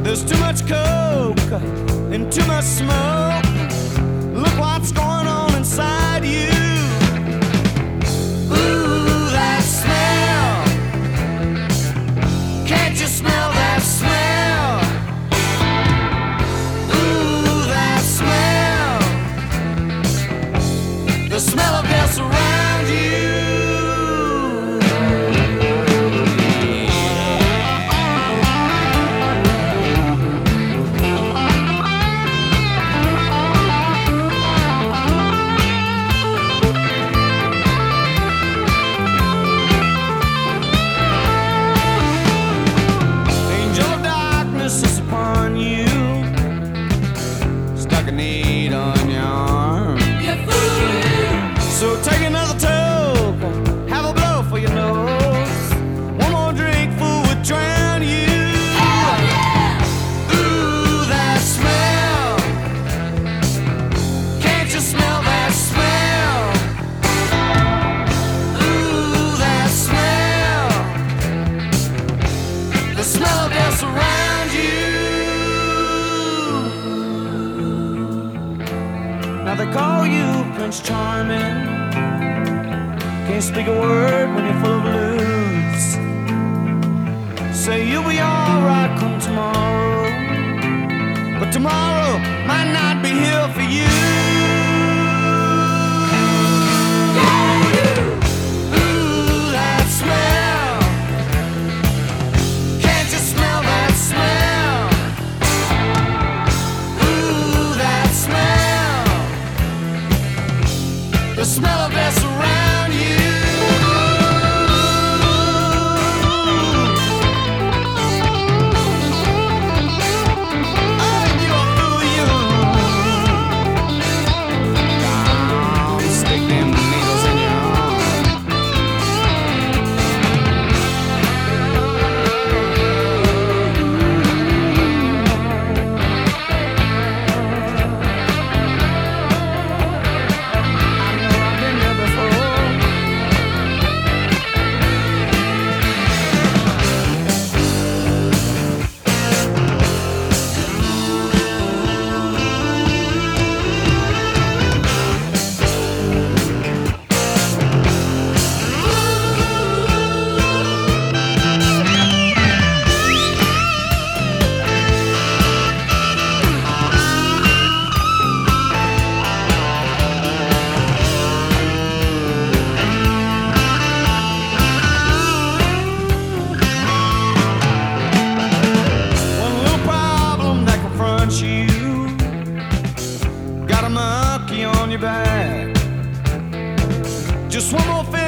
There's too much coke and too much smoke. Look what's going on inside you. Ooh, that smell. Can't you smell that smell? Ooh, that smell. The smell of death around you. Is upon you, stuck a needle on your arm. You fool! So take another toke, have a blow for your nose. One more drink, fool, would drown you. Hell yeah! Ooh, that smell. Can't you smell that smell? Ooh, that smell. The smell of death around. Now they call you Prince Charming. Can't speak a word when you're full of blues. Say you'll be alright come tomorrow, but tomorrow might not be here for you. Ooh, that smell. Can't you smell that smell? Ooh, that smell. The smell of death around you. Oh, you fool, you. Don't stick them needles in your arm. You got a monkey on your back. Just one more